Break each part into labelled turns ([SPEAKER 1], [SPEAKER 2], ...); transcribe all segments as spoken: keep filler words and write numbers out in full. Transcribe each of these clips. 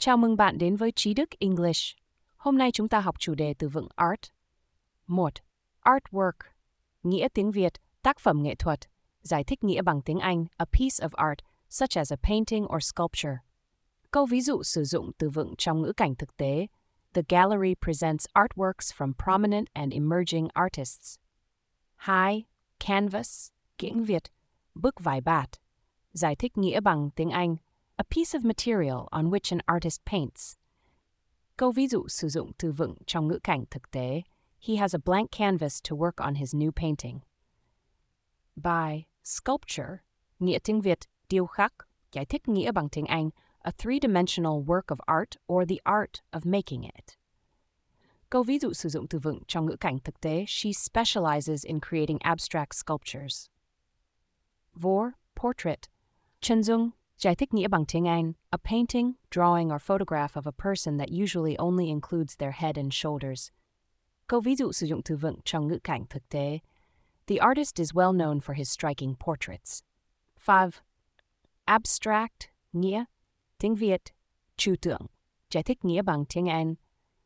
[SPEAKER 1] Chào mừng bạn đến với Trí Đức English. Hôm nay chúng ta học chủ đề từ vựng art. một. Artwork. Nghĩa tiếng Việt, tác phẩm nghệ thuật. Giải thích nghĩa bằng tiếng Anh, a piece of art, such as a painting or sculpture. Câu ví dụ sử dụng từ vựng trong ngữ cảnh thực tế. The gallery presents artworks from prominent and emerging artists. hai. Canvas. Tiếng Việt, bức vải bạt. Giải thích nghĩa bằng tiếng Anh, a piece of material on which an artist paints. Câu ví dụ sử dụng từ vựng trong ngữ cảnh thực tế. He has a blank canvas to work on his new painting. ba. Sculpture. Nghĩa tiếng Việt, điêu khắc. Giải thích nghĩa bằng tiếng Anh, a three-dimensional work of art or the art of making it. Câu ví dụ sử dụng từ vựng trong ngữ cảnh thực tế. She specializes in creating abstract sculptures. bốn. Portrait. Chân dung. Giải thích nghĩa bằng tiếng Anh, a painting, drawing or photograph of a person that usually only includes their head and shoulders. Câu ví dụ sử dụng từ vựng trong ngữ cảnh thực tế. The artist is well known for his striking portraits. năm. Abstract. Nghĩa tiếng Việt, trừu tượng. Giải thích nghĩa bằng tiếng Anh,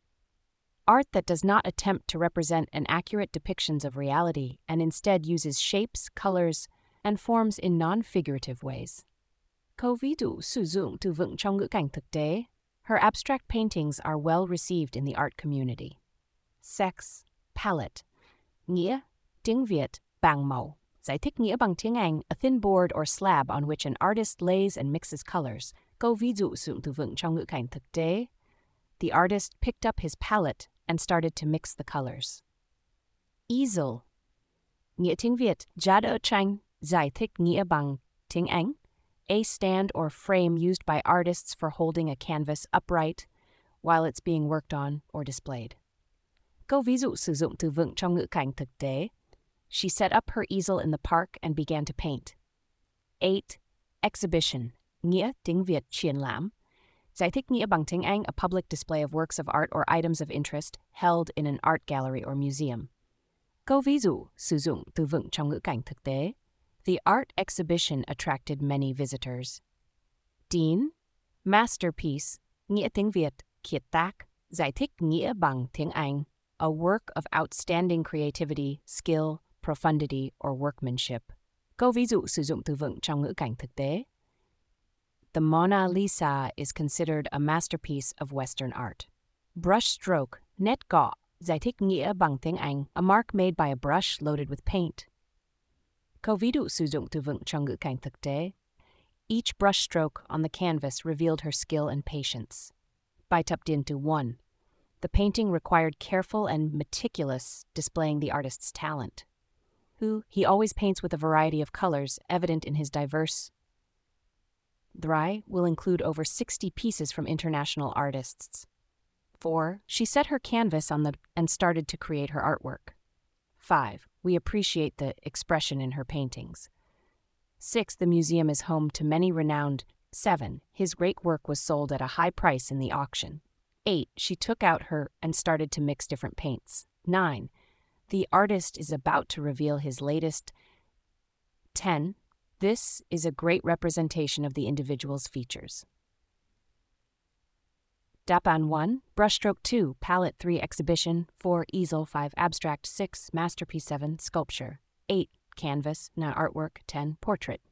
[SPEAKER 1] art that does not attempt to represent an accurate depictions of reality and instead uses shapes, colors, and forms in non-figurative ways. Câu ví dụ sử dụng từ vựng trong ngữ cảnh thực tế. Her abstract paintings are well received in the art community. sáu. Palette. Nghĩa tiếng Việt, bảng màu. Giải thích nghĩa bằng tiếng Anh, a thin board or slab on which an artist lays and mixes colors. Câu ví dụ sử dụng từ vựng trong ngữ cảnh thực tế. The artist picked up his palette and started to mix the colors. Easel. Nghĩa tiếng Việt, giá đỡ tranh. Giải thích nghĩa bằng tiếng Anh, a stand or frame used by artists for holding a canvas upright while it's being worked on or displayed. Câu ví dụ sử dụng từ vựng trong ngữ cảnh thực tế. She set up her easel in the park and began to paint. eight. Exhibition. Nghĩa tiếng Việt, triển lãm. Giải thích nghĩa bằng tiếng Anh, a public display of works of art or items of interest held in an art gallery or museum. Câu ví dụ sử dụng từ vựng trong ngữ cảnh thực tế. The art exhibition attracted many visitors. Dean. Masterpiece. Nghĩa tiếng Việt, kiệt tác. Giải thích nghĩa bằng tiếng Anh, a work of outstanding creativity, skill, profundity, or workmanship. Câu ví dụ sử dụng từ vựng trong ngữ cảnh thực tế. The Mona Lisa is considered a masterpiece of Western art. Brushstroke. Nét cọ. Giải thích nghĩa bằng tiếng Anh, a mark made by a brush loaded with paint. Câu ví dụ sử dụng từ vựng trong ngữ cảnh thực tế. Each brushstroke on the canvas revealed her skill and patience. By tucked into one. The painting required careful and meticulous displaying the artist's talent. Who, he always paints with a variety of colors evident in his diverse. Three will include over sixty pieces from international artists. Four, she set her canvas on the and started to create her artwork. Five, we appreciate the expression in her paintings. Six, the museum is home to many renowned. Seven, his great work was sold at a high price in the auction. Eight, she took out her and started to mix different paints. Nine, the artist is about to reveal his latest. Ten, this is a great representation of the individual's features. Dapan one, brushstroke two, palette three, exhibition four, easel five, abstract six, masterpiece seven, sculpture eight, canvas nine, artwork ten, portrait.